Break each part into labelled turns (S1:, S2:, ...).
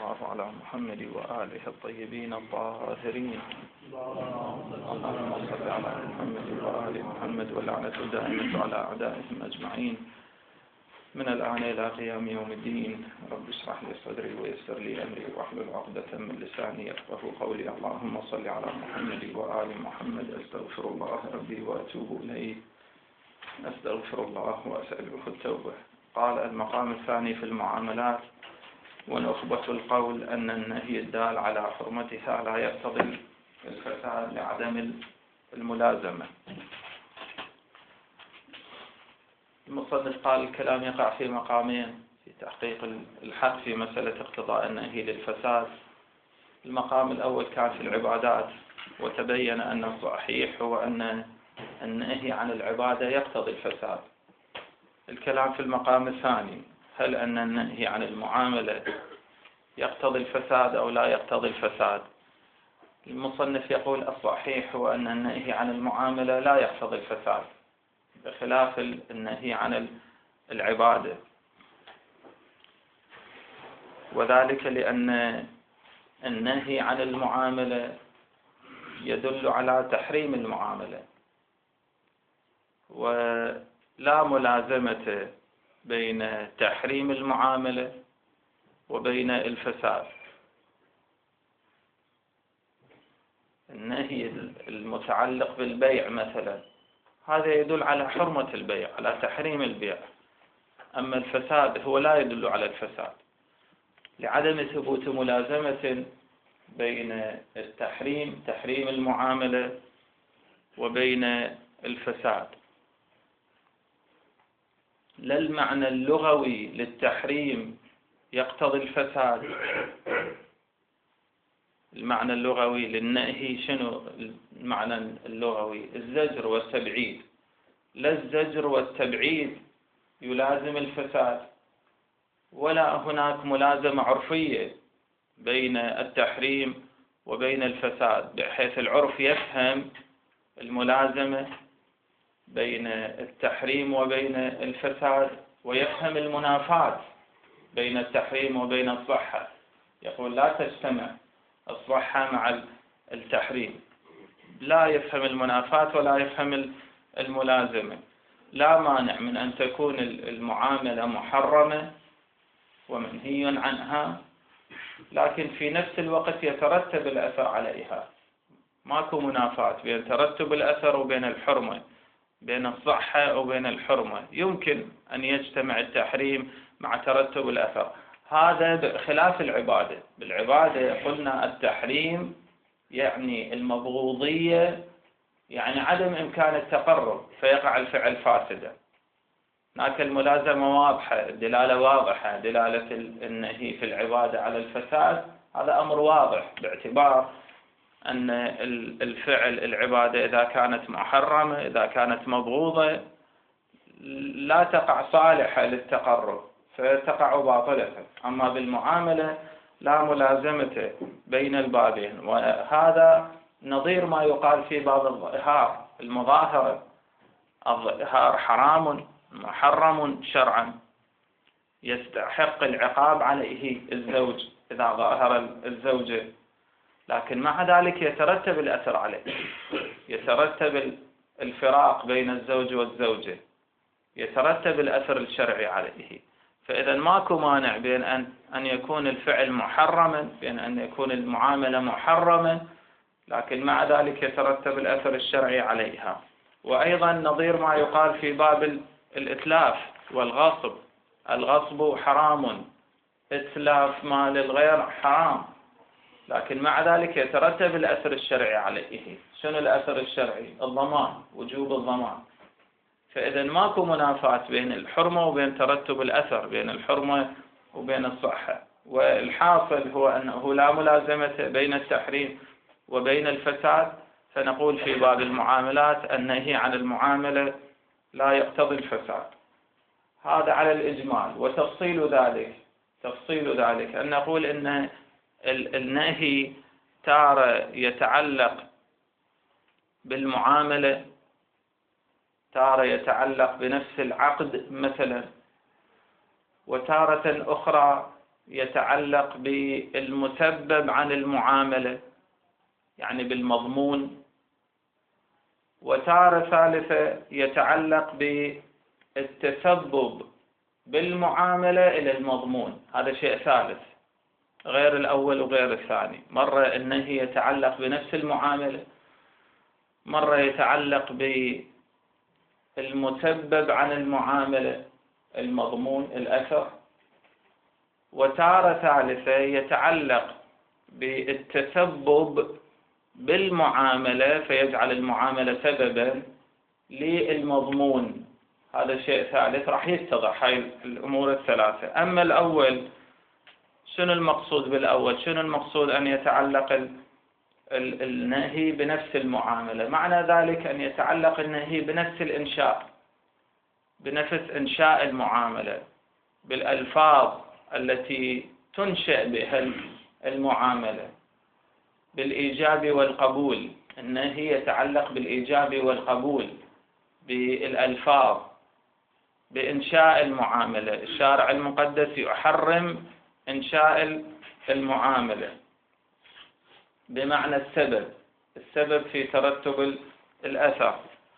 S1: الله على محمد وآله الطيبين الطاهرين. اللهم صل على محمد وآل محمد واللعنة دائمة على أعدائهم أجمعين من الآن إلى قيام يوم الدين. رب اشرح لي صدري ويسر لي أمري واحلل عقدة من لساني يفقهوا قولي. اللهم صل على محمد وآل محمد. أستغفر الله ربي وأتوب إليه. أستغفر الله وأسأله التوبة. قال المقام الثاني في المعاملات: ونخبة القول أن النهي الدال على حرمتها لا يقتضي الفساد لعدم الملازمة. المصنف قال الكلام يقع في مقامين في تحقيق الحق في مسألة اقتضاء النهي للفساد. المقام الأول كان في العبادات، وتبين أن الصحيح هو أن النهي عن العبادة يقتضي الفساد. الكلام في المقام الثاني: هل أن النهي عن المعاملة يقتضي الفساد أو لا يقتضي الفساد؟ المصنف يقول الصحيح هو أن النهي عن المعاملة لا يقتضي الفساد، بخلاف النهي عن العبادة، وذلك لأن النهي عن المعاملة يدل على تحريم المعاملة، ولا ملازمة بين تحريم المعاملة وبين الفساد. النهي المتعلق بالبيع مثلا هذا يدل على حرمة البيع، على تحريم البيع، أما الفساد هو لا يدل على الفساد، لعدم ثبوت ملازمة بين تحريم المعاملة وبين الفساد. لا المعنى اللغوي للتحريم يقتضي الفساد. المعنى اللغوي للنهي شنو المعنى اللغوي؟ الزجر والتبعيد. لا الزجر والتبعيد يلازم الفساد، ولا هناك ملازمة عرفية بين التحريم وبين الفساد، بحيث العرف يفهم الملازمة بين التحريم وبين الفساد، ويفهم المنافاة بين التحريم وبين الصحة. يقول لا تجتمع الصحة مع التحريم. لا يفهم المنافاة ولا يفهم الملازمة. لا مانع من أن تكون المعاملة محرمة ومنهي عنها، لكن في نفس الوقت يترتب الأثر عليها. ماكو منافاة بين ترتب الأثر وبين الحرمة، بين الصحة وبين الحرمة. يمكن أن يجتمع التحريم مع ترتب الأثر. هذا بخلاف العبادة. بالعبادة قلنا التحريم يعني المبغوضية، يعني عدم إمكان التقرب فيقع الفعل فاسدا. هناك الملازمة واضحة، الدلالة واضحة، دلالة النهي في العبادة على الفساد هذا أمر واضح، باعتبار أن الفعل العبادة إذا كانت محرمة، إذا كانت مبغوضة، لا تقع صالحة للتقرب فتقع باطلة. أما بالمعاملة لا ملازمة بين البابين، وهذا نظير ما يقال في باب الظهار، المظاهرة. الظهار حرام محرم شرعا، يستحق العقاب عليه الزوج إذا ظاهر الزوجة، لكن مع ذلك يترتب الأثر عليه، يترتب الفراق بين الزوج والزوجة، يترتب الأثر الشرعي عليه. فإذا ماكو مانع بين أن يكون الفعل محرما، بين أن يكون المعاملة محرمة، لكن مع ذلك يترتب الأثر الشرعي عليها. وأيضا نظير ما يقال في باب الإتلاف والغصب. الغصب حرام، إتلاف مال الغير حرام، لكن مع ذلك يترتب الأثر الشرعي عليه. شنو الأثر الشرعي؟ الضمان، وجوب الضمان. فإذا ماكو منافاة بين الحرمة وبين ترتب الأثر، بين الحرمة وبين الصحة. والحاصل هو أنه لا ملازمة بين التحريم وبين الفساد. فنقول في باب المعاملات النهي عن المعاملة لا يقتضي الفساد. هذا على الإجمال. تفصيل ذلك أن نقول أن النهي تارة يتعلق بالمعاملة، تارة يتعلق بنفس العقد مثلا، وتارة أخرى يتعلق بالمسبب عن المعاملة، يعني بالمضمون. وتارة ثالثة يتعلق بالتسبب بالمعاملة إلى المضمون، هذا شيء ثالث غير الأول وغير الثاني. مرة النهي يتعلق بنفس المعاملة، مرة يتعلق بالمسبب عن المعاملة المضمون الأثر، وتارة ثالثة يتعلق بالتسبب بالمعاملة فيجعل المعاملة سببا للمضمون، هذا شيء ثالث راح يتضح هاي الأمور الثلاثة. أما الأول، شنو المقصود بالأول؟ شنو المقصود أن يتعلق النهي بنفس المعاملة؟ معنى ذلك أن يتعلق النهي بنفس الإنشاء، بنفس إنشاء المعاملة، بالألفاظ التي تنشأ بها المعاملة، بالإيجاب والقبول. النهي يتعلق بالإيجاب والقبول، بالألفاظ، بإنشاء المعاملة. الشارع المقدس يحرم إنشاء المعاملة بمعنى السبب في ترتب الأثر.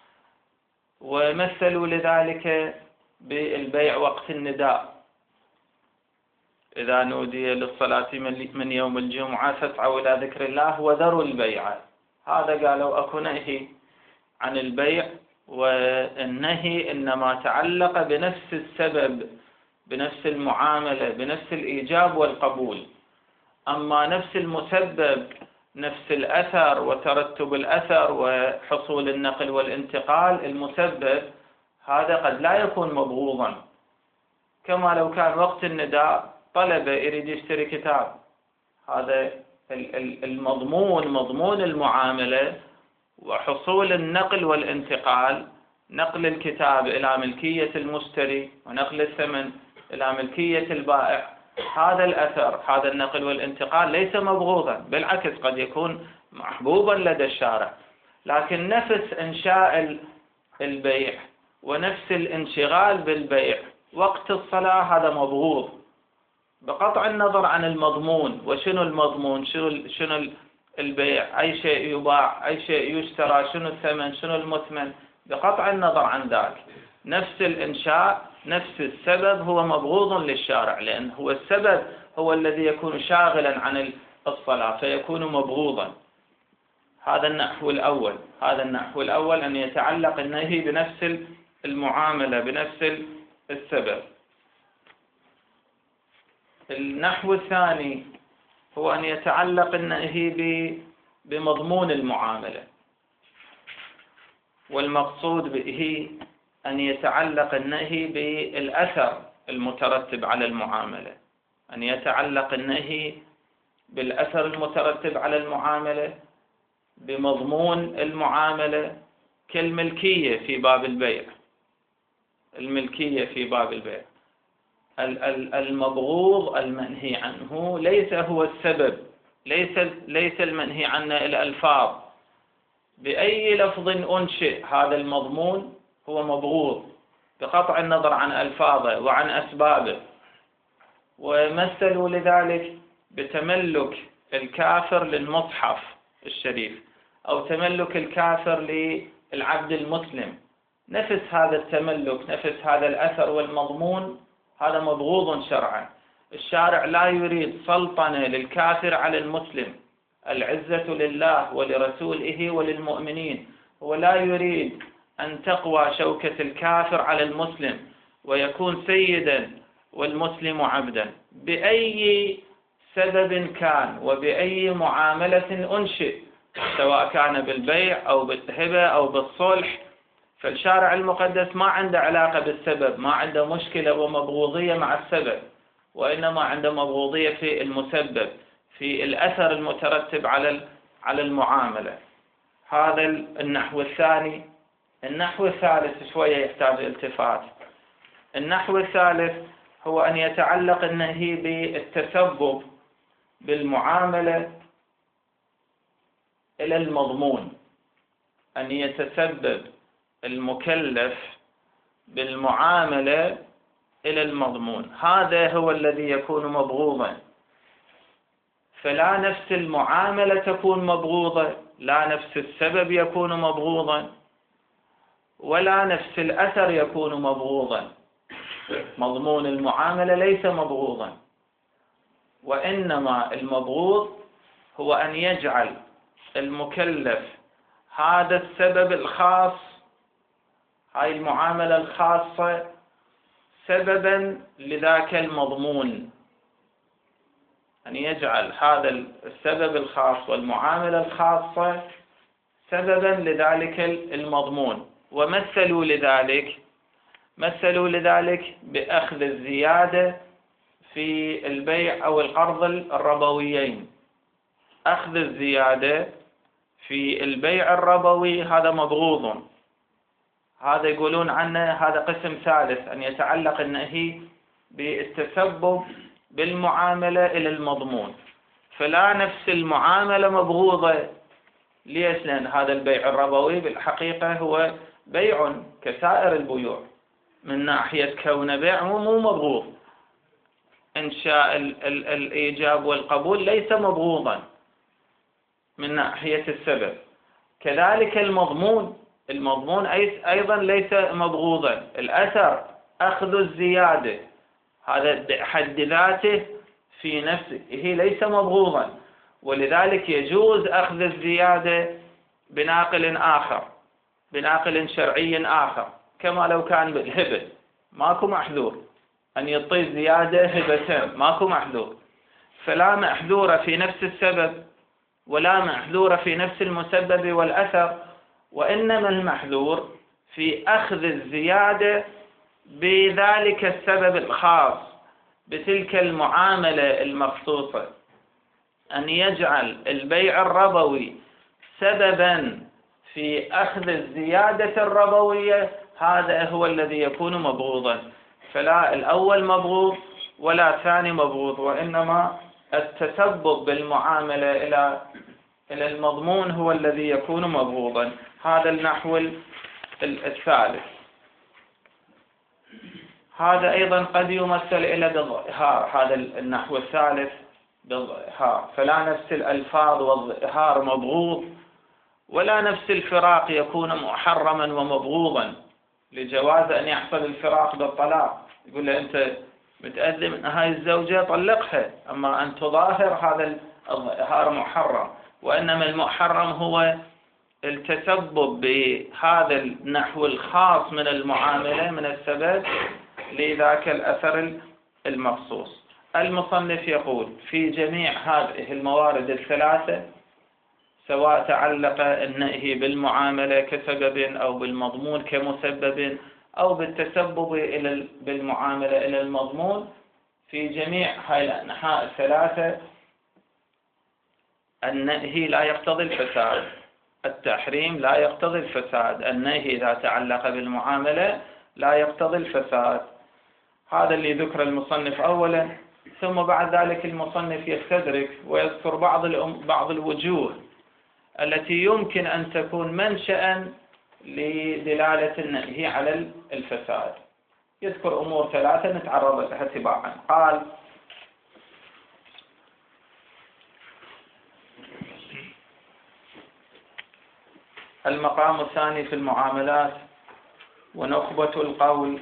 S1: ومثلوا لذلك بالبيع وقت النداء، إذا نودي للصلاة من يوم الجمعة فاسعوا إلى ذكر الله وذروا البيع. هذا قالوا أكو نهي عن البيع، والنهي إنما تعلق بنفس السبب، بنفس المعاملة، بنفس الإيجاب والقبول. أما نفس المسبب، نفس الأثر وترتب الأثر وحصول النقل والانتقال، المسبب هذا قد لا يكون مبغوضا، كما لو كان وقت النداء طلبة يريد يشتري كتاب، هذا المضمون، مضمون المعاملة وحصول النقل والانتقال، نقل الكتاب إلى ملكية المشتري ونقل الثمن إلى ملكية البائع، هذا الأثر، هذا النقل والانتقال ليس مبغوضا، بالعكس قد يكون محبوبا لدى الشارع. لكن نفس إنشاء البيع ونفس الانشغال بالبيع وقت الصلاة هذا مبغوض، بقطع النظر عن المضمون. وشنو المضمون؟ شنو البيع؟ أي شيء يباع، أي شيء يشترى، شنو الثمن، شنو المثمن، بقطع النظر عن ذلك. نفس الإنشاء، نفس السبب هو مبغوض للشارع، لأن هو السبب هو الذي يكون شاغلا عن الصلاة فيكون مبغوضا. هذا النحو الأول. هذا النحو الأول أن يتعلق النهي بنفس المعاملة، بنفس السبب. النحو الثاني هو أن يتعلق النهي بمضمون المعاملة، والمقصود به أن يتعلق النهي بالأثر المترتب على المعاملة، أن يتعلق النهي بالأثر المترتب على المعاملة، بمضمون المعاملة، كالملكية في باب البيع. الملكية في باب البيع، المبغوض المنهي عنه ليس هو السبب، ليس المنهي عنه الألفاظ. بأي لفظ أنشئ هذا المضمون هو مبغوض بقطع النظر عن ألفاظه وعن أسبابه. ومثلوا لذلك بتملك الكافر للمصحف الشريف، أو تملك الكافر للعبد المسلم. نفس هذا التملك، نفس هذا الأثر والمضمون، هذا مبغوض شرعا. الشارع لا يريد سلطنة للكافر على المسلم، العزة لله ولرسوله وللمؤمنين. هو لا يريد أن تقوى شوكة الكافر على المسلم ويكون سيدا والمسلم عبدا بأي سبب كان وبأي معاملة أنشئ، سواء كان بالبيع أو بالهبة أو بالصلح. فالشارع المقدس ما عنده علاقة بالسبب، ما عنده مشكلة ومبغوضية مع السبب، وإنما عنده مبغوضية في المسبب، في الأثر المترتب على المعاملة. هذا النحو الثاني. النحو الثالث شوية يحتاج التفات. النحو الثالث هو أن يتعلق النهي بالتسبب بالمعاملة إلى المضمون، أن يتسبب المكلف بالمعاملة إلى المضمون، هذا هو الذي يكون مبغوضا. فلا نفس المعاملة تكون مبغوضة، لا نفس السبب يكون مبغوضا، ولا نفس الأثر يكون مبغوضا. مضمون المعاملة ليس مبغوضا، وإنما المبغوض هو أن يجعل المكلف هذا السبب الخاص، هاي المعاملة الخاصة، سببا لذاك المضمون، أن يجعل هذا السبب الخاص والمعاملة الخاصة سببا لذلك المضمون. ومثلوا لذلك بأخذ الزيادة في البيع أو القرض الربويين. أخذ الزيادة في البيع الربوي هذا مبغوض، هذا يقولون عنه هذا قسم ثالث، أن يتعلق النهي بالتسبب بالمعاملة إلى المضمون. فلا نفس المعاملة مبغوضة. ليش؟ لأن هذا البيع الربوي بالحقيقة هو بيع كسائر البيوع، من ناحية كون بيع مو مبغوض. إنشاء الإيجاب والقبول ليس مبغوضا من ناحية السبب. كذلك المضمون أيضا ليس مبغوضا. الأثر أخذ الزيادة هذا بحد ذاته في نفسه ليس مبغوضا، ولذلك يجوز أخذ الزيادة بناقل آخر، بناقل شرعي آخر، كما لو كان بالهبة ماكو محذور أن يعطي زيادة هبتين، ماكو محذور. فلا محذور في نفس السبب ولا محذور في نفس المسبب والأثر، وإنما المحذور في أخذ الزيادة بذلك السبب الخاص، بتلك المعاملة المخصوصة. أن يجعل البيع الربوي سببا في أخذ الزيادة الربوية، هذا هو الذي يكون مبغوضا. فلا الأول مبغوض ولا ثاني مبغوض، وإنما التسبب بالمعاملة إلى المضمون هو الذي يكون مبغوضا. هذا النحو الثالث. هذا أيضا قد يمثل إلى بالظهار، هذا النحو الثالث بالظهار. فلا نفس الألفاظ والظهار مبغوض، ولا نفس الفراق يكون محرما ومبغوضا، لجواز أن يحصل الفراق بالطلاق. يقول له أنت متأذي من هاي الزوجة طلقها، أما أن تظاهر هذا الظهار محرم. وإنما المحرم هو التسبب بهذا النحو الخاص من المعاملة من السبب لذاك الأثر المخصوص. المصنف يقول في جميع هذه الموارد الثلاثة، سواء تعلق النهي بالمعاملة كسبب أو بالمضمون كمسبب أو بالتسبب بالمعاملة إلى المضمون، في جميع هذه الأنحاء الثلاثة النهي لا يقتضي الفساد، التحريم لا يقتضي الفساد، النهي إذا تعلق بالمعاملة لا يقتضي الفساد. هذا اللي ذكر المصنف أولا، ثم بعد ذلك المصنف يستدرك ويذكر بعض الوجوه التي يمكن أن تكون منشأ لدلالة النهي على الفساد. يذكر أمور ثلاثة نتعرض لها تباعا. قال: المقام الثاني في المعاملات ونخبة القول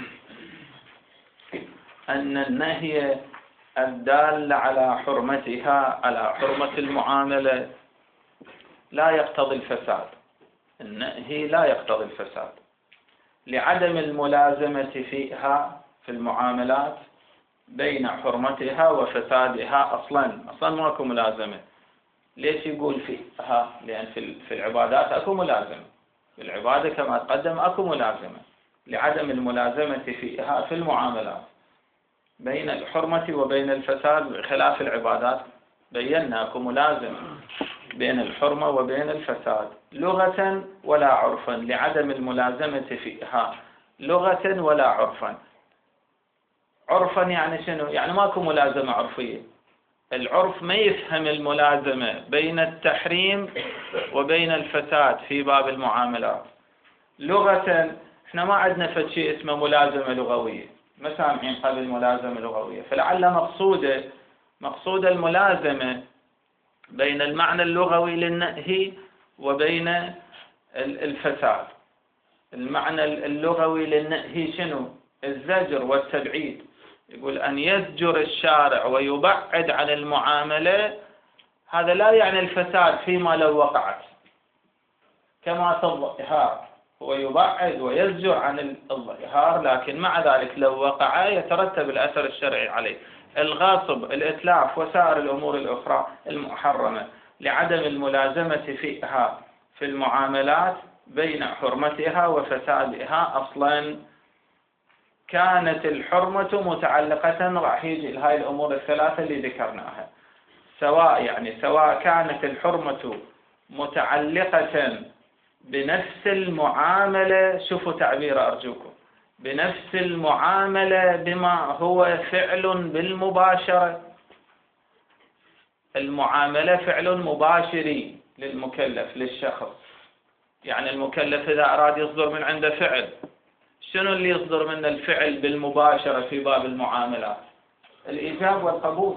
S1: أن النهي الدال على حرمتها، على حرمة المعاملة، لا يقتضي الفساد. النهي لا يقتضي الفساد لعدم الملازمة فيها في المعاملات بين حرمتها وفسادها. أصلا ماكو ملازمة. ليش يقول فيها؟ لأن في العبادات أكو ملازمة، في العبادة كما تقدم أكو ملازمة. لعدم الملازمة فيها في المعاملات بين الحرمة وبين الفساد، بخلاف العبادات بينا أكو ملازمة بين الحرمة وبين الفساد لغة ولا عرفا، لعدم الملازمة فيها لغة ولا عرفا. عرفا يعني شنو؟ يعني ماكو ملازمة عرفية. العرف ما يفهم الملازمة بين التحريم وبين الفساد في باب المعاملات. لغة احنا ما عندنا شيء اسمه ملازمة لغوية، ما سامعين قبل ملازمة لغوية. فلعل مقصود الملازمة بين المعنى اللغوي للنهي وبين الفساد. المعنى اللغوي للنهي شنو؟ الزجر والتبعيد. يقول أن يزجر الشارع ويبعد عن المعاملة، هذا لا يعني الفساد فيما لو وقعت، كما الظهار هو يبعد ويزجر عن الظهار، لكن مع ذلك لو وقع يترتب الأثر الشرعي عليه. الغاصب، الإتلاف، وسائر الأمور الأخرى المحرمة لعدم الملازمة فيها في المعاملات بين حرمتها وفسادها. أصلا كانت الحرمة متعلقة، راح يجي لهاي الأمور الثلاثة اللي ذكرناها، سواء كانت الحرمة متعلقة بنفس المعاملة، شوفوا تعبير أرجوكم، بنفس المعاملة بما هو فعل بالمباشرة. المعاملة فعل مباشري للمكلف للشخص، يعني المكلف إذا أراد يصدر من عنده فعل، شنو اللي يصدر منه الفعل بالمباشرة في باب المعاملات؟ الإيجاب والقبول.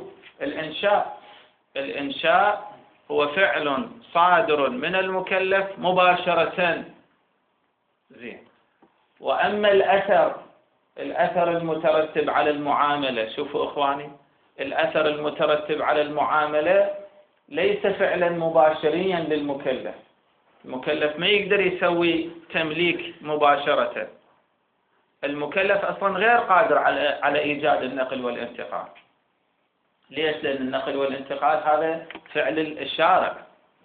S1: الإنشاء هو فعل صادر من المكلف مباشرة. زين. وأما الأثر المترتب على المعاملة، شوفوا إخواني، الأثر المترتب على المعاملة ليس فعلا مباشريا للمكلف. المكلف ما يقدر يسوي تمليك مباشرة. المكلف أصلا غير قادر على إيجاد النقل والانتقال. ليش؟ لأن النقل والانتقال هذا فعل الشارع.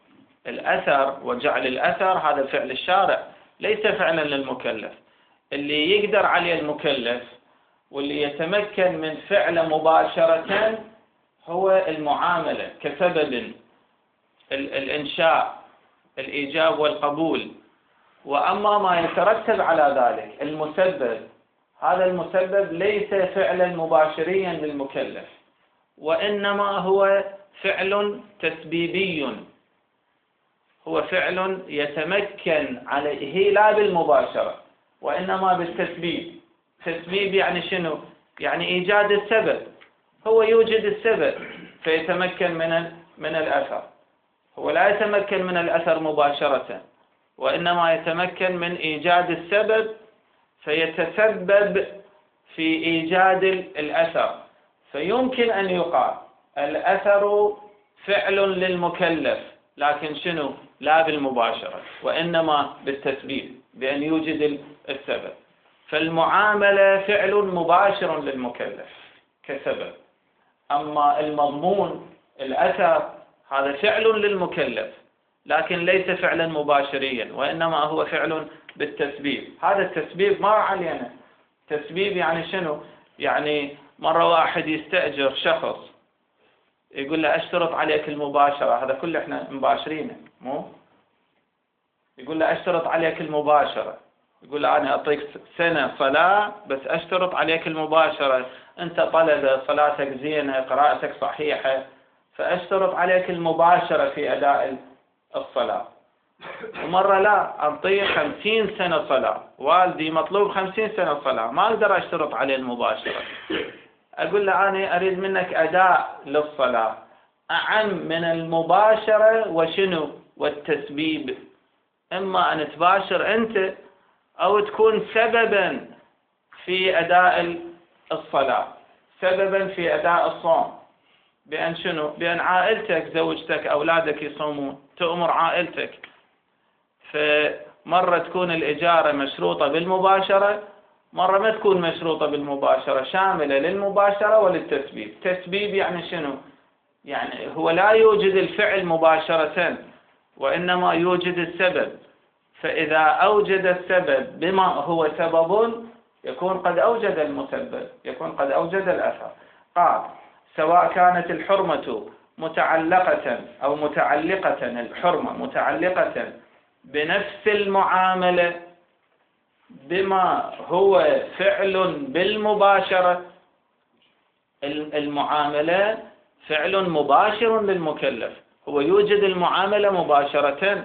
S1: الأثر وجعل الأثر هذا فعل الشارع، ليس فعلا للمكلف. اللي يقدر عليه المكلف واللي يتمكن من فعل مباشرة هو المعاملة كسبب الإنشاء، الإيجاب والقبول. وأما ما يترتب على ذلك المسبب، هذا المسبب ليس فعلا مباشريا للمكلف، وإنما هو فعل تسبيبي، هو فعل يتمكن عليه لا بالمباشرة وإنما بالتسبيب. تسبيب يعني شنو؟ يعني إيجاد السبب. هو يوجد السبب فيتمكن من الأثر. هو لا يتمكن من الأثر مباشرة، وإنما يتمكن من إيجاد السبب فيتسبب في إيجاد الأثر. فيمكن أن يقال الأثر فعل للمكلف، لكن شنو؟ لا بالمباشرة وإنما بالتسبيب، بأن يوجد السبب. فالمعاملة فعل مباشر للمكلف كسبب، أما المضمون الأثر هذا فعل للمكلف لكن ليس فعلا مباشريا، وإنما هو فعل بالتسبيب. هذا التسبيب ما علينا. تسبيب يعني شنو؟ يعني مرة واحد يستأجر شخص يقول له أشترط عليك المباشرة، هذا كله إحنا مباشرينه، مو؟ يقول له أشترط عليك المباشرة، يقول له أنا أعطيك سنة صلاة بس أشترط عليك المباشرة، أنت طلبة، صلاتك زينة، قراءتك صحيحة، فأشترط عليك المباشرة في أداء الصلاة. ومرة لا، أعطيه 50 سنة صلاة، والدي مطلوب 50 سنة صلاة، ما أقدر أشترط عليه المباشرة. أقول له أنا أريد منك أداء للصلاة أعم من المباشرة وشنو؟ والتسبيب. إما أن تباشر أنت أو تكون سببا في أداء الصلاة، سببا في أداء الصوم، بأن شنو؟ بأن عائلتك، زوجتك، أولادك يصومون، تأمر عائلتك. فمرة تكون الإجارة مشروطة بالمباشرة، مرة ما تكون مشروطة بالمباشرة، شاملة للمباشرة وللتسبيب. تسبيب يعني شنو؟ يعني هو لا يوجد الفعل مباشرة وإنما يوجد السبب، فإذا أوجد السبب بما هو سبب يكون قد أوجد المسبب، يكون قد أوجد الأثر. قال سواء كانت الحرمة متعلقة أو الحرمة متعلقة بنفس المعاملة بما هو فعل بالمباشرة. المعاملة فعل مباشر للمكلف، هو يوجد المعاملة مباشرة.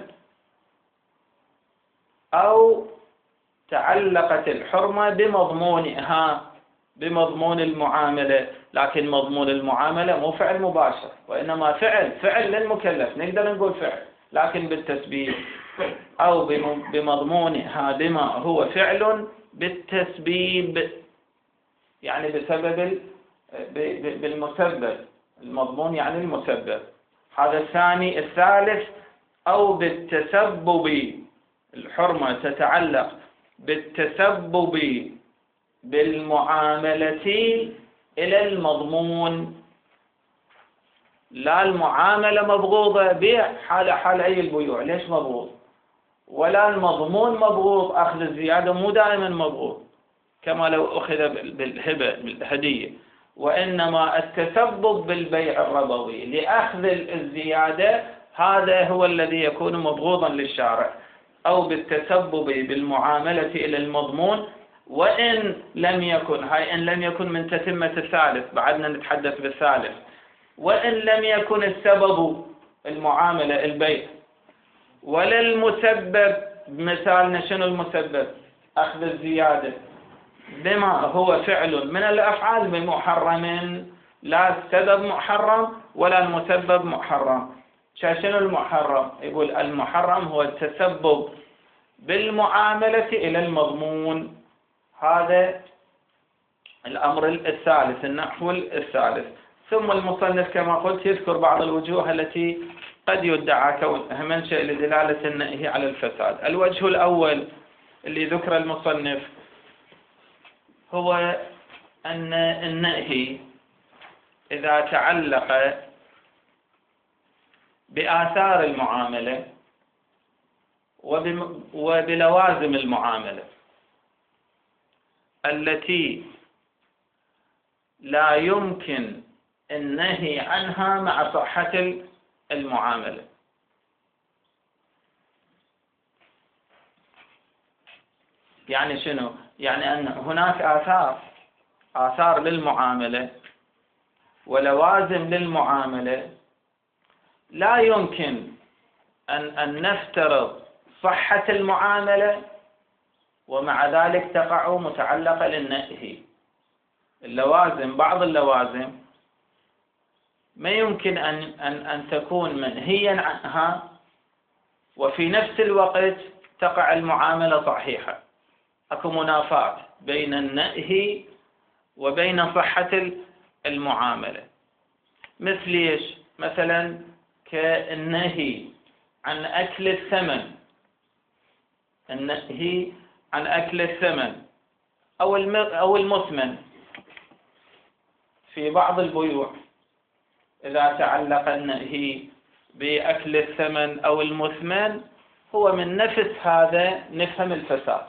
S1: أو تعلقت الحرمة بمضمونها، بمضمون المعاملة، لكن مضمون المعاملة مو فعل مباشر، وإنما فعل للمكلف، نقدر نقول فعل، لكن بالتسبيب أو بمضمونها بما هو فعل بالتسبيب، يعني بسبب بالمسبب، المضمون يعني المسبب. هذا الثاني. الثالث أو بالتسبب، الحرمة تتعلق بالتسبب بالمعاملة إلى المضمون، لا المعاملة مبغوضة بيع حال أي البيوع، ليش مبغوض؟ ولا المضمون مبغوض، أخذ الزيادة مو دائما مبغوض كما لو أخذ بالهبة بالهدية، وإنما التسبب بالبيع الربوي لأخذ الزيادة هذا هو الذي يكون مبغوضا للشارع. أو بالتسبب بالمعاملة إلى المضمون، وإن لم يكن، هاي إن لم يكن من تتمة الثالث، بعدنا نتحدث بالثالث، وإن لم يكن السبب المعاملة البيع ولا المسبب، مثالنا شنو المسبب؟ أخذ الزيادة بما هو فعل من الأفعال بمحرم، لا السبب محرم ولا المسبب محرم. شنو المحرم؟ يقول المحرم هو التسبب بالمعاملة إلى المضمون. هذا الأمر الثالث، النحو الثالث. ثم المصنف كما قلت يذكر بعض الوجوه التي قد يدعى كونها منشأ لدلالة النهي على الفساد. الوجه الأول اللي ذكر المصنف هو أن النهي إذا تعلق بآثار المعاملة وبلوازم المعاملة التي لا يمكن النهي عنها مع صحة المعاملة. يعني شنو؟ يعني أن هناك آثار للمعاملة ولوازم للمعاملة لا يمكن أن نفترض صحة المعاملة ومع ذلك تقع متعلقة للنهي. اللوازم، بعض اللوازم ما يمكن أن تكون منهيا عنها وفي نفس الوقت تقع المعاملة صحيحة. أكو منافاة بين النهي وبين صحة المعاملة. مثل إيش؟ مثلا كالنهي عن أكل الثمن، النهي عن أكل الثمن أو المثمن في بعض البيوع. إذا تعلق النهي بأكل الثمن أو المثمن هو من نفس هذا نفهم الفساد.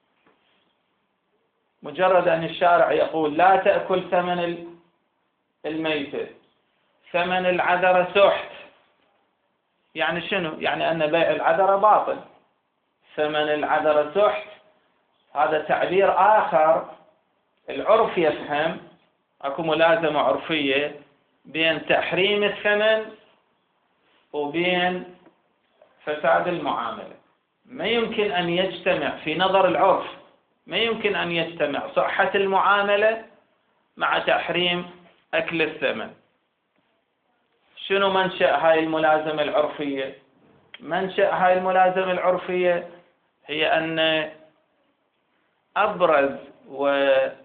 S1: مجرد أن الشارع يقول لا تأكل ثمن الميتة، ثمن العذرة سحت، يعني شنو؟ يعني أن بيع العذرة باطل، ثمن العذرة سحت. هذا تعبير آخر العرف يفهم، أكو ملازمة عرفية بين تحريم الثمن وبين فساد المعاملة. ما يمكن أن يجتمع في نظر العرف، ما يمكن أن يجتمع صحة المعاملة مع تحريم أكل الثمن. شنو منشأ هاي الملازمة العرفية؟ منشأ هاي الملازمة العرفية هي أن أبرز وأهم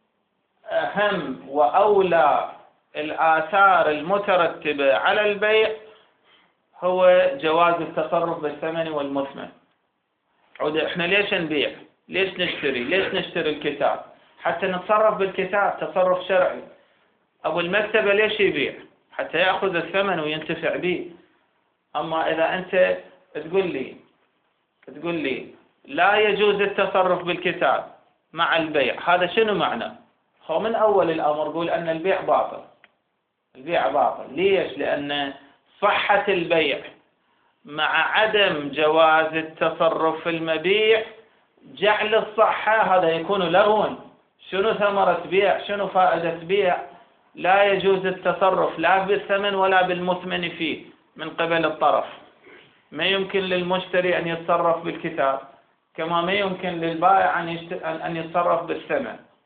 S1: وأولى الآثار المترتبة على البيع هو جواز التصرف بالثمن والمثمن. احنا ليش نبيع؟ ليش نشتري؟ ليش نشتري الكتاب؟ حتى نتصرف بالكتاب تصرف شرعي. أبو المكتبة ليش يبيع؟ حتى يأخذ الثمن وينتفع به. أما إذا أنت تقول لي لا يجوز التصرف بالكتاب مع البيع، هذا شنو معنى؟ هو من أول الأمر قول أن البيع باطل. البيع باطل ليش؟ لأن صحة البيع مع عدم جواز التصرف في المبيع جعل الصحة هذا يكون لغوا. شنو ثمرة بيع؟ شنو فائدة بيع؟ لا يجوز التصرف لا بالثمن ولا بالمثمن فيه من قبل الطرف. ما يمكن للمشتري أن يتصرف بالكتاب كما ما يمكن للبائع أن يتصرف بالثمن.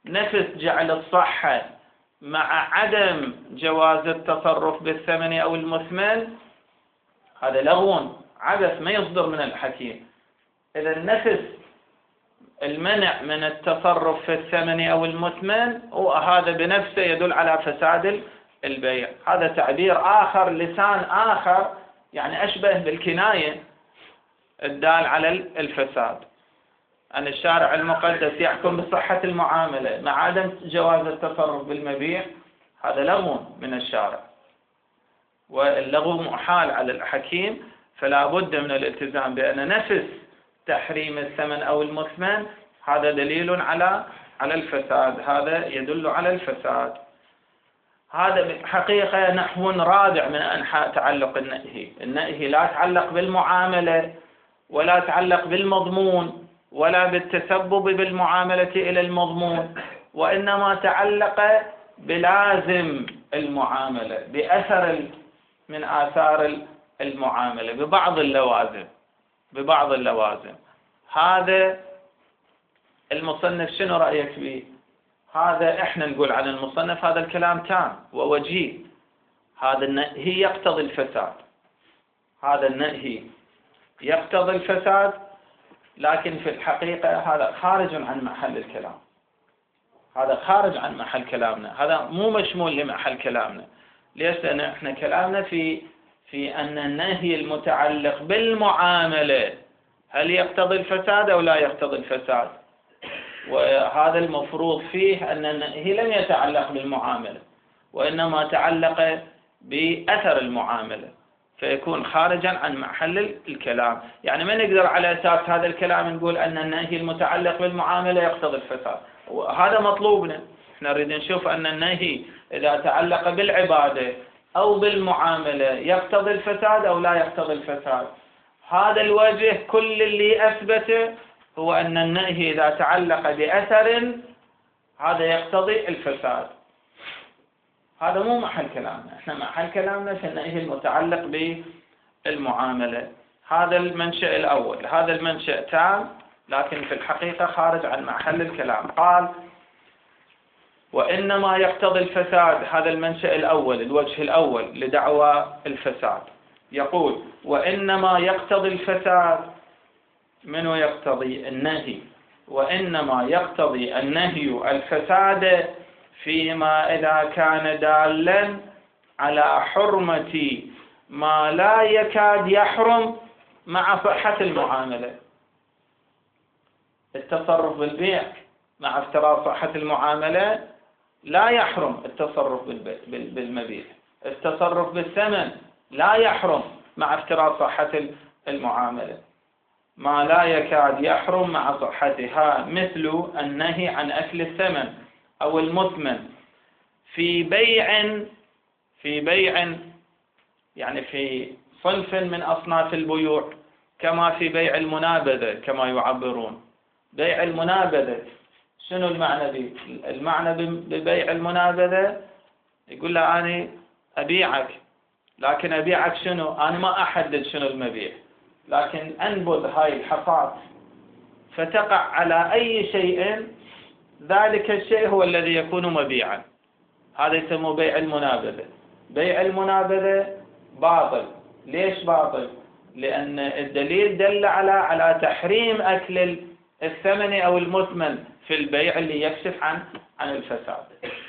S1: نفس جعل الصحة مع عدم جواز التصرف بالثمن أو المثمن، هذا لغو عبث ما يصدر من الحكيم. إذا نفس المنع من التصرف في الثمن أو المثمن وهذا بنفسه يدل على فساد البيع. هذا تعبير آخر، لسان آخر، يعني أشبه بالكناية الدال على الفساد. أن الشارع المقدس يحكم بصحة المعاملة مع عدم جواز التصرف بالمبيع، هذا لغو من الشارع، واللغو محال على الحكيم، فلا بد من الالتزام بأن نفس تحريم الثمن أو المثمن هذا دليل على الفساد، هذا يدل على الفساد. هذا بالحقيقة نحو رابع من أنحاء تعلق النهي. النهي لا يتعلق بالمعاملة ولا يتعلق بالمضمون ولا بالتسبب بالمعاملة إلى المضمون، وإنما تعلق بلازم المعاملة، بأثر من آثار المعاملة، ببعض اللوازم. هذا المصنف شنو رأيك فيه؟ هذا احنا نقول عن المصنف هذا الكلام تام ووجيه. هذا النهي يقتضي الفساد، هذا النهي يقتضي الفساد، لكن في الحقيقة هذا خارج عن محل الكلام، هذا خارج عن محل كلامنا، هذا مو مشمول لمحل كلامنا. ليش؟ لأن احنا كلامنا في أن النهي المتعلق بالمعاملة هل يقتضي الفساد أو لا يقتضي الفساد، وهذا المفروض فيه أن النهي لم يتعلق بالمعاملة وإنما تعلق بأثر المعاملة، فيكون خارجا عن محل الكلام. يعني ما نقدر على أساس هذا الكلام نقول أن النهي المتعلق بالمعاملة يقتضي الفساد، وهذا مطلوبنا. احنا نريد نشوف أن النهي إذا تعلق بالعبادة أو بالمعاملة يقتضي الفساد أو لا يقتضي الفساد. هذا الوجه كل اللي أثبته هو أن النهي إذا تعلق بأثر هذا يقتضي الفساد. هذا مو محل كلامنا، احنا محل كلامنا في النهي المتعلق بالمعاملة. هذا المنشأ الأول، هذا المنشأ تام لكن في الحقيقة خارج عن محل الكلام. قال وإنما يقتضي الفساد، هذا المنشأ الأول، الوجه الأول لدعوى الفساد. يقول وإنما يقتضي الفساد، منو يقتضي؟ النهي. وإنما يقتضي النهي الفساد فيما إذا كان دالا على حرمة ما لا يكاد يحرم مع صحة المعاملة. التصرف بالبيع مع افتراض صحة المعاملة لا يحرم التصرف بالمبيع، التصرف بالثمن لا يحرم مع افتراض صحة المعاملة، ما لا يكاد يحرم مع صحتها، مثل النهي عن أكل الثمن أو المثمن في بيع يعني في صنف من أصناف البيوع، كما في بيع المنابذة كما يعبرون. بيع المنابذة شنو المعنى به؟ المعنى ببيع المنابذة يقول له أنا أبيعك، لكن أبيعك شنو؟ أنا ما أحدد شنو المبيع، لكن أنبذ هاي الحصاد فتقع على أي شيء، ذلك الشيء هو الذي يكون مبيعا. هذا يسمى بيع المنابذة. بيع المنابذة باطل. ليش باطل؟ لأن الدليل دل على تحريم أكل الثمن أو المثمن في البيع اللي يكشف عن الفساد،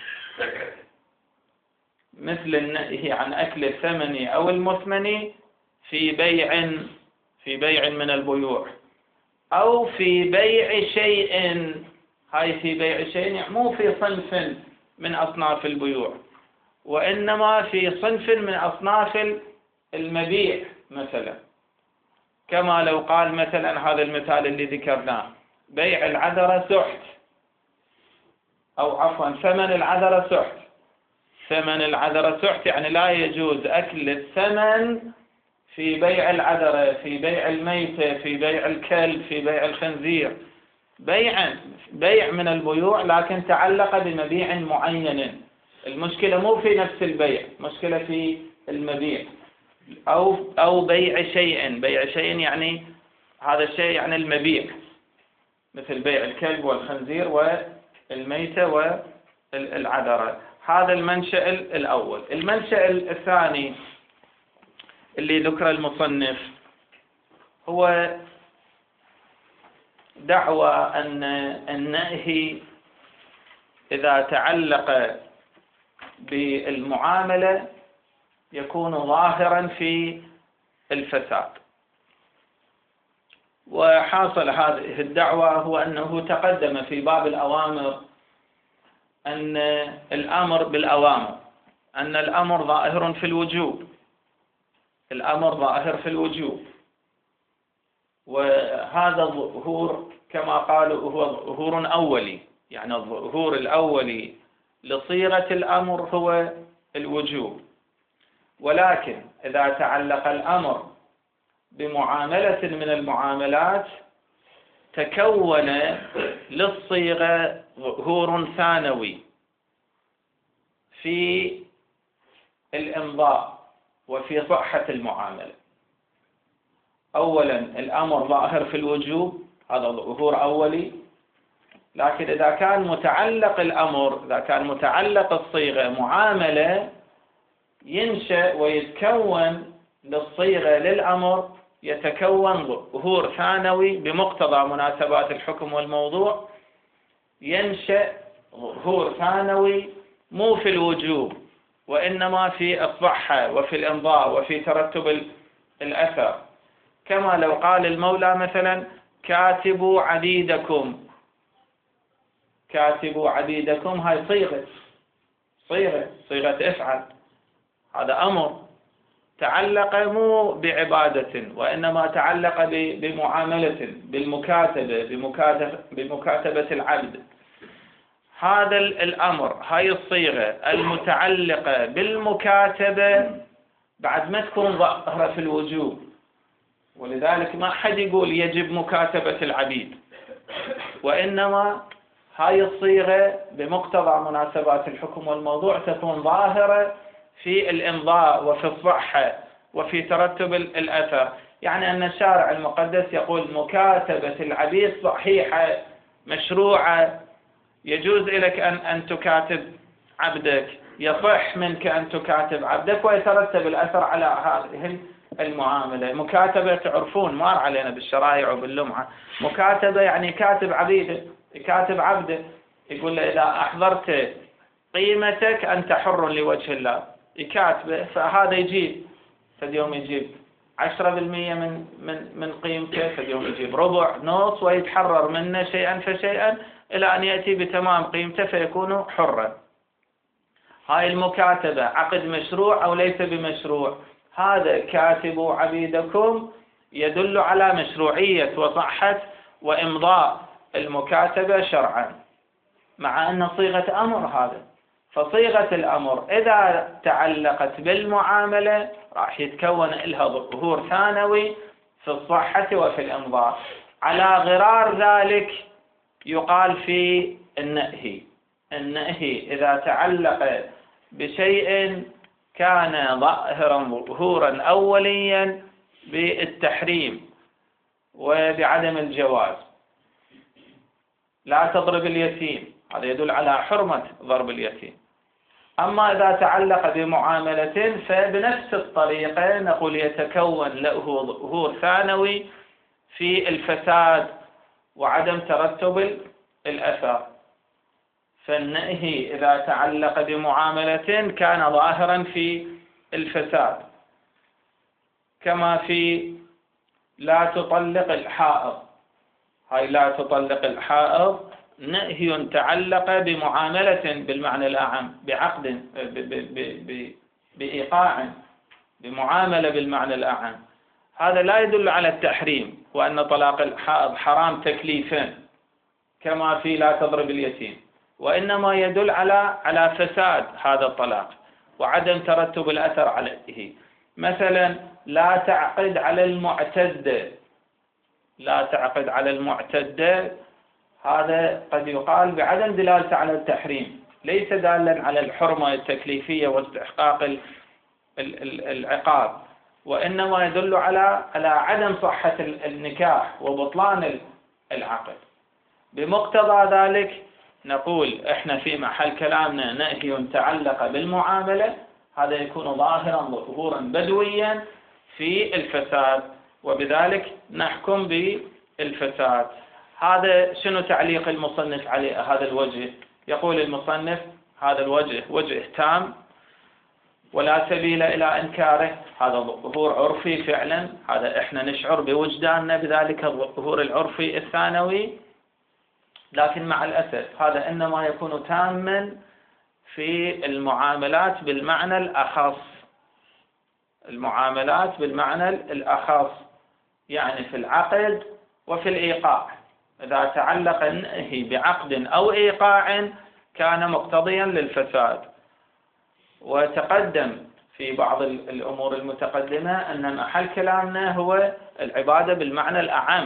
S1: مثل النهي عن أكل الثمن أو المثمن في بيع من البيوع، أو في بيع شيء. هاي في بيع شيء يعني مو في صنف من أصناف البيوع، وإنما في صنف من أصناف المبيع، مثلا كما لو قال مثلا هذا المثال اللي ذكرناه بيع العذرة سحت، أو عفوا ثمن العذرة سحت. ثمن العذرة سحت يعني لا يجوز أكل الثمن في بيع العذرة، في بيع الميتة، في بيع الكلب، في بيع الخنزير. بيع من البيوع لكن تعلق بمبيع معين. المشكلة مو في نفس البيع، مشكلة في المبيع. أو بيع شيء يعني هذا الشيء يعني المبيع، مثل بيع الكلب والخنزير الميتة والعذرة. هذا المنشأ الأول. المنشأ الثاني اللي ذكر المصنف هو دعوى أن النهي إذا تعلق بالمعاملة يكون ظاهرا في الفساد. وحاصل هذه الدعوة هو أنه تقدم في باب الأوامر أن الأمر بالأوامر أن الأمر ظاهر في الوجوب، الأمر ظاهر في الوجوب، وهذا الظهور كما قالوا هو ظهور أولي، يعني الظهور الأولي لصيغة الأمر هو الوجوب. ولكن إذا تعلق الأمر بمعاملة من المعاملات تكون للصيغة ظهور ثانوي في الإمضاء وفي صحة المعاملة. أولا الأمر ظاهر في الوجوب، هذا ظهور أولي، لكن إذا كان متعلق الأمر، إذا كان متعلق الصيغة معاملة، ينشأ ويتكون للصيغة للأمر يتكون ظهور ثانوي بمقتضى مناسبات الحكم والموضوع، ينشأ ظهور ثانوي مو في الوجوب وإنما في الصحة وفي الإمضاء وفي ترتب الأثر. كما لو قال المولى مثلا كاتبوا عبيدكم، كاتبوا عبيدكم، هاي صيغة افعل، هذا أمر تعلق مو بعبادة وإنما تعلق بمعاملة، بالمكاتبة، بمكاتبة العبد. هذا الأمر، هاي الصيغة المتعلقة بالمكاتبة بعد ما تكون ظاهرة في الوجوب، ولذلك ما حد يقول يجب مكاتبة العبيد، وإنما هاي الصيغة بمقتضى مناسبات الحكم والموضوع تكون ظاهرة في الإمضاء وفي الصحة وفي ترتب الأثر. يعني أن الشارع المقدس يقول مكاتبة العبيد صحيحة مشروعة، يجوز لك أن تكاتب عبدك، يصح منك أن تكاتب عبدك، ويترتب الأثر على هذه المعاملة. مكاتبة تعرفون مار علينا بالشرائع وباللمعة، مكاتبة يعني كاتب عبيده، كاتب عبده، يقول له إذا أحضرت قيمتك أنت حر لوجه الله، يكاتبه، فهذا يجيب فد يوم يجيب 10% من قيمته، فد يوم يجيب ربع، نص، ويتحرر منه شيئا فشيئا إلى أن يأتي بتمام قيمته فيكون حرا. هاي المكاتبة عقد مشروع أو ليس بمشروع؟ هذا كاتبوا عبيدكم يدل على مشروعية وصحة وإمضاء المكاتبة شرعا، مع أن صيغة أمر هذا. فصيغة الأمر إذا تعلقت بالمعاملة راح يتكون لها ظهور ثانوي في الصحة وفي الإمضاء. على غرار ذلك يقال في النهي إذا تعلق بشيء كان ظاهرا ظهورا أوليا بالتحريم وبعدم الجواز. لا تضرب اليتيم، هذا يدل على حرمة ضرب اليتيم. أما إذا تعلق بمعاملة فبنفس الطريقة نقول يتكون له ظهور ثانوي في الفساد وعدم ترتب الأثر. فالنهي إذا تعلق بمعاملة كان ظاهرا في الفساد، كما في لا تطلق الحائض. هاي لا تطلق الحائض نهي تعلق بمعاملة بالمعنى الأعم، بعقد، بإيقاع، بمعاملة بالمعنى الأعم. هذا لا يدل على التحريم وأن طلاق الحائض حرام تكليفا كما في لا تضرب اليتيم، وإنما يدل على فساد هذا الطلاق وعدم ترتب الأثر عليه. مثلا لا تعقد على المعتدة، لا تعقد على المعتدة، هذا قد يقال بعدم دلالته على التحريم، ليس دالا على الحرمة التكليفية واستحقاق العقاب، وإنما يدل على عدم صحة النكاح وبطلان العقد. بمقتضى ذلك نقول إحنا في محل كلامنا نهي تعلق بالمعاملة، هذا يكون ظاهرا ظهورا بدويا في الفساد، وبذلك نحكم بالفساد. هذا شنو تعليق المصنف عليه هذا الوجه؟ يقول المصنف هذا الوجه وجه تام ولا سبيل إلى إنكاره، هذا ظهور عرفي فعلا، هذا إحنا نشعر بوجداننا بذلك الظهور العرفي الثانوي، لكن مع الأسف هذا إنما يكون تاما في المعاملات بالمعنى الأخص، المعاملات بالمعنى الأخص، يعني في العقد وفي الإيقاع. إذا تعلق النهي بعقد أو إيقاع كان مقتضيا للفساد. وتقدم في بعض الأمور المتقدمة أن محل كلامنا هو العبادة بالمعنى الأعم،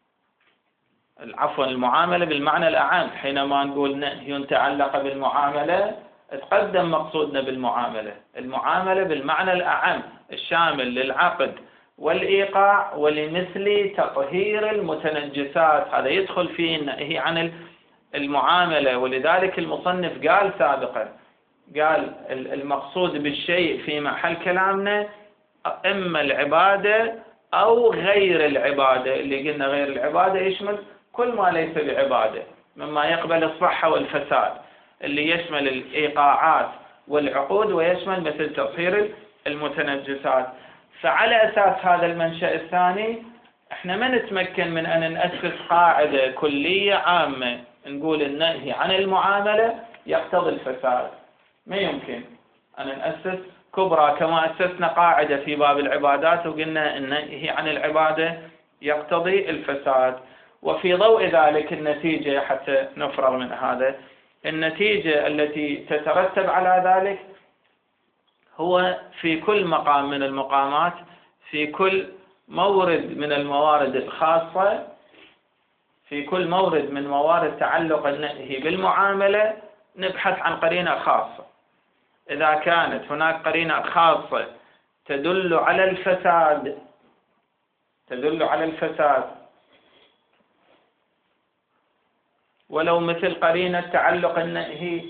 S1: عفوا المعاملة بالمعنى الأعم. حينما نقول نهي تعلق بالمعاملة تقدم مقصودنا بالمعاملة، المعاملة بالمعنى الأعم الشامل للعقد والإيقاع ولمثل تطهير المتنجسات، هذا يدخل فيه النهي عن المعاملة. ولذلك المصنف قال سابقا، قال المقصود بالشيء في محل كلامنا إما العبادة أو غير العبادة. اللي قلنا غير العبادة يشمل كل ما ليس بعبادة مما يقبل الصحة والفساد، اللي يشمل الإيقاعات والعقود ويشمل مثل تطهير المتنجسات. فعلى أساس هذا المنشأ الثاني احنا ما نتمكن من أن نأسس قاعدة كلية عامة نقول النهي عن المعاملة يقتضي الفساد، ما يمكن أن نأسس كبرى كما أسسنا قاعدة في باب العبادات وقلنا النهي عن العبادة يقتضي الفساد. وفي ضوء ذلك النتيجة، حتى نفرغ من هذا، النتيجة التي تترتب على ذلك هو في كل مقام من المقامات، في كل مورد من الموارد الخاصة، في كل مورد من موارد تعلق النهي بالمعاملة نبحث عن قرينة خاصة. إذا كانت هناك قرينة خاصة تدل على الفساد ولو مثل قرينة تعلق النهي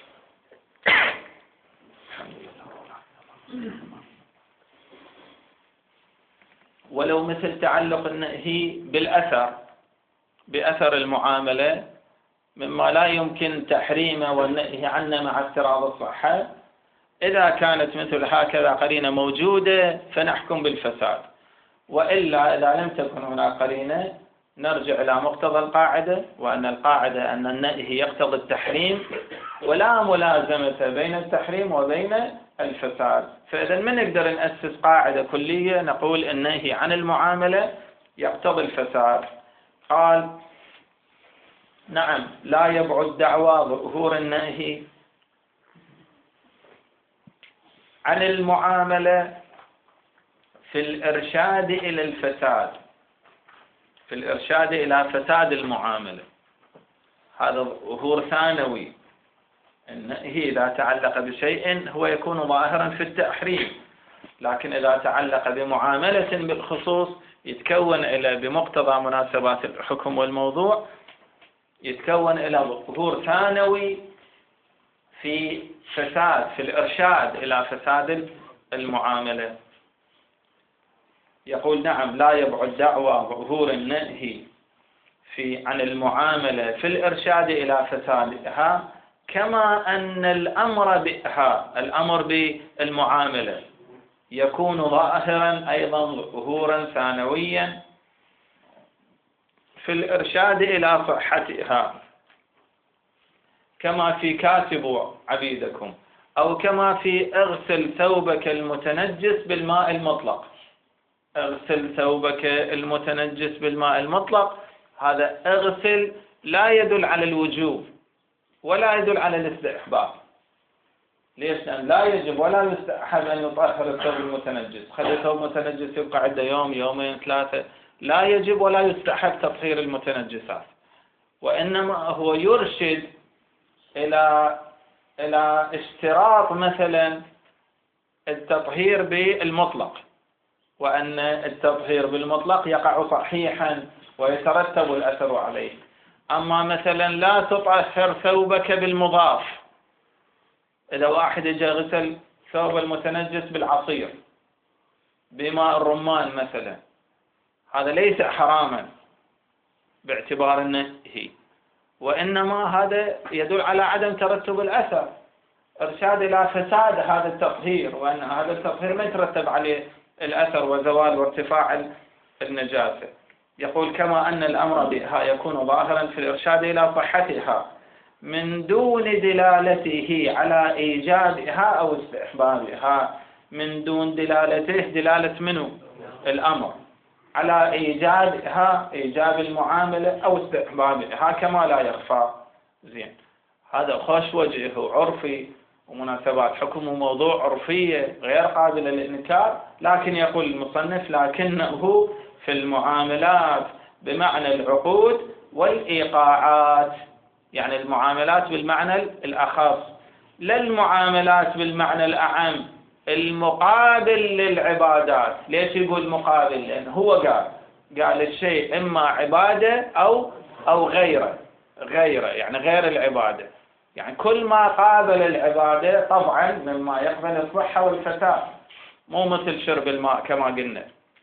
S1: ولو مثل تعلق النهي بأثر المعاملة مما لا يمكن تحريمه والنهي عنه مع افتراض الصحة، إذا كانت مثل هكذا قرينة موجودة فنحكم بالفساد. وإلا إذا لم تكن هناك قرينة نرجع إلى مقتضى القاعدة، وأن القاعدة أن النهي يقتضي التحريم ولا ملازمة بين التحريم وبين الفساد. فإذا ما نقدر نأسس قاعدة كلية نقول النهي عن المعاملة يقتضي الفساد. قال نعم لا يبعد دعوى ظهور النهي عن المعاملة في الإرشاد إلى الفساد، في الإرشاد إلى فساد المعاملة، هذا ظهور ثانوي. النهي إذا تعلق بشيء هو يكون ظاهرا في التحريم، لكن إذا تعلق بمعاملة بالخصوص يتكون إلى بمقتضى مناسبات الحكم والموضوع يتكون إلى ظهور ثانوي في فساد، في الإرشاد إلى فساد المعاملة. يقول نعم لا يبعد دعوى ظهور النهي عن المعاملة في الإرشاد إلى فسادها، كما أن الأمر بها، الأمر بالمعاملة يكون ظاهرا أيضا ظهورا ثانويا في الإرشاد إلى صحتها، كما في كاتبوا عبيدكم، أو كما في اغسل ثوبك المتنجس بالماء المطلق. اغسل ثوبك المتنجس بالماء المطلق، هذا اغسل لا يدل على الوجوب ولا يدل على الاستحباب. ليش؟ لأن لا يجب ولا يستحب أن يطهر الثوب المتنجس. خلي الثوب متنجس يبقى عنده يوم يومين ثلاثة، لا يجب ولا يستحب تطهير المتنجسات، وإنما هو يرشد إلى اشتراط مثلا التطهير بالمطلق، وأن التطهير بالمطلق يقع صحيحا ويترتب الأثر عليه. أما مثلا لا تطهر ثوبك بالمضاف، إذا واحد جاء غسل ثوب المتنجس بالعصير بماء الرمان مثلا، هذا ليس حراما باعتبار النهي، وإنما هذا يدل على عدم ترتب الأثر، إرشاد إلى فساد هذا التطهير، وأن هذا التطهير ما يترتب عليه الأثر وزوال وارتفاع النجاسة. يقول كما أن الأمر بها يكون ظاهرا في الإرشاد إلى صحتها من دون دلالته على إيجابها أو استحبابها، من دون دلالته، دلالة منه الأمر، على إيجابها، إيجاب المعاملة أو استحبابها كما لا يخفى. زين، هذا خوش وجهه عرفي ومناسبات حكم وموضوع عرفية غير قابلة للإنكار، لكن يقول المصنف لكنه في المعاملات بمعنى العقود والإيقاعات، يعني المعاملات بالمعنى الأخص، لا المعاملات بالمعنى الأعم المقابل للعبادات. ليش يقول مقابل؟ لأن هو قال الشيء إما عبادة أو غيره، يعني غير العبادة، يعني كل ما قابل العبادة طبعا مما يقبل الصحة والفساد، مو مثل شرب الماء كما قلنا.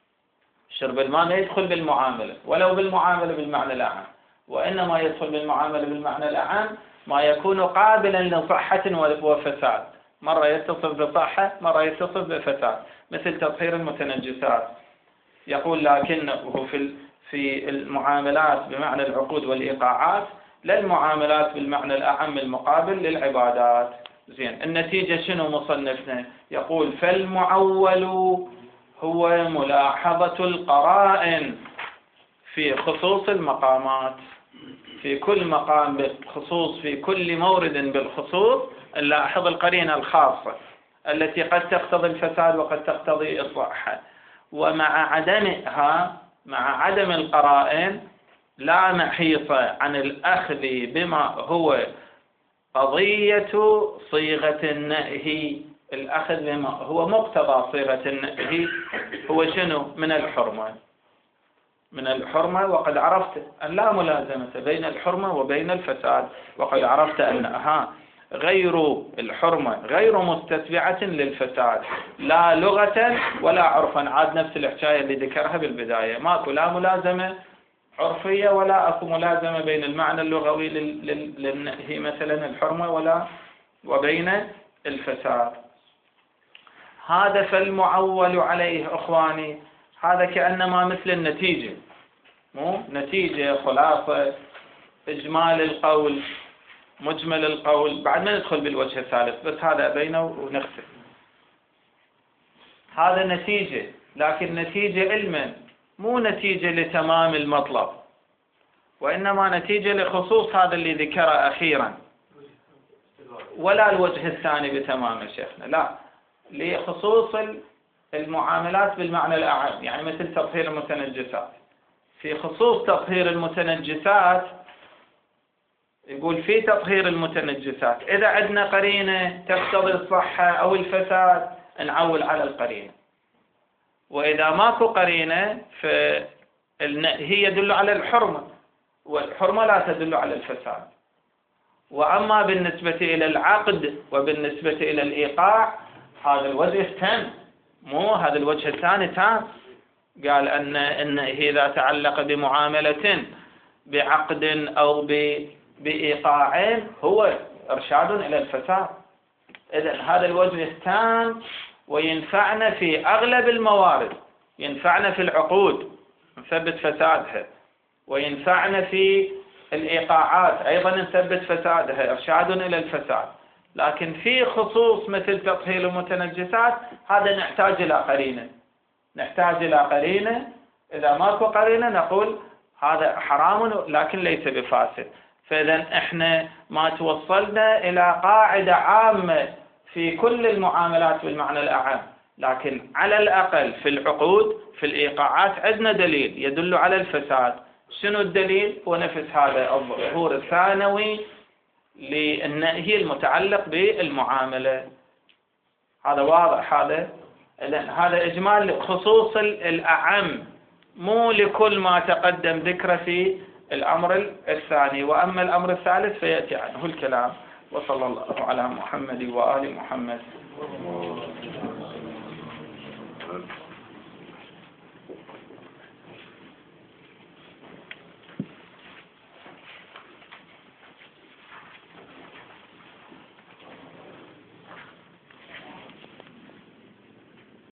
S1: شرب الماء ما يدخل بالمعاملة ولو بالمعاملة بالمعنى الأعم، وإنما يدخل بالمعاملة بالمعنى الأعم ما يكون قابلا لصحة وفساد، مرة يتصف بصحة مرة يتصف بفساد، مثل تطهير المتنجسات. يقول لكنه في المعاملات بمعنى العقود والإيقاعات، لا المعاملات بالمعنى الأعم المقابل للعبادات. زين، النتيجة شنو مصنفنا؟ يقول فالمعول هو ملاحظة القرائن في خصوص المقامات، في كل مقام بالخصوص، في كل مورد بالخصوص نلاحظ القرينة الخاصة التي قد تقتضي الفساد وقد تقتضي الصحة، ومع عدمها، مع عدم القرائن لا محيص عن الأخذ بما هو قضية صيغة النهي. الأخذ بما هو مقتضى صيغة النهي هو شنو؟ من الحرمة، وقد عرفت أن لا ملازمة بين الحرمة وبين الفساد، وقد عرفت أنها غير الحرمة غير مستتبعة للفساد لا لغة ولا عرفا. عاد نفس الحكاية اللي ذكرها بالبداية، ماكو لا ملازمة عرفية ولا أكو ملازمة بين المعنى اللغوي للنهي مثلا الحرمة ولا وبين الفساد. هذا فالمعول عليه أخواني، هذا كأنما مثل النتيجة، مو نتيجة خلاصة إجمال القول مجمل القول، بعد ما ندخل بالوجه الثالث، بس هذا بينه ونختم. هذا نتيجة، لكن نتيجة علما، مو نتيجة لتمام المطلب، وإنما نتيجة لخصوص هذا اللي ذكره أخيرا، ولا الوجه الثاني بتمام شيخنا، لا، لخصوص المعاملات بالمعنى الأعم، يعني مثل تطهير المتنجسات. في خصوص تطهير المتنجسات يقول في تطهير المتنجسات إذا عندنا قرينة تقتضي الصحة أو الفساد نعول على القرينة، وإذا ماكو قرينة فالنهي يدل على الحرمة، والحرمة لا تدل على الفساد. وأما بالنسبة إلى العقد وبالنسبة إلى الإيقاع هذا الوجه تام، مو هذا الوجه الثاني تام. قال أن إذا تعلق بمعاملة بعقد أو بإيقاع هو إرشاد إلى الفساد. إذن هذا الوجه تام وينفعنا في أغلب الموارد، ينفعنا في العقود نثبت فسادها، وينفعنا في الإيقاعات أيضا نثبت فسادها، إرشاد إلى الفساد. لكن في خصوص مثل تطهير المتنجسات هذا نحتاج إلى قرينة، إذا ماكو قرينة نقول هذا حرام لكن ليس بفاسد. فإذا إحنا ما توصلنا إلى قاعدة عامة في كل المعاملات بالمعنى الأعم، لكن على الأقل في العقود في الإيقاعات عندنا دليل يدل على الفساد. شنو الدليل؟ هو نفس هذا الظهور الثانوي للنهي المتعلق بالمعاملة. هذا واضح. هذا إجمال خصوص الأعم، مو لكل ما تقدم ذكره في الأمر الثاني. وأما الأمر الثالث فيأتي عنه الكلام. وصلى الله على محمد وآل محمد.